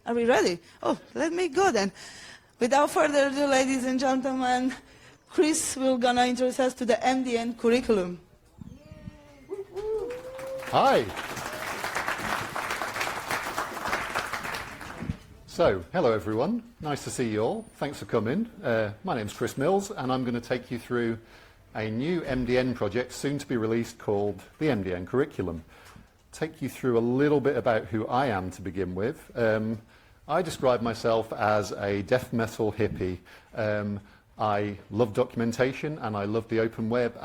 Are we ready? Oh, let me go then. Without further ado, ladies and gentlemen, Chris will gonna introduce us to the MDN curriculum. Hi. So, hello everyone. Nice to see you all. Thanks for coming. My name's Chris Mills, and I'm going to take you through a new MDN project soon to be released called the MDN Curriculum. Take you through a little bit about who I am to begin with. I describe myself as a death metal hippie. I love documentation and I love the open web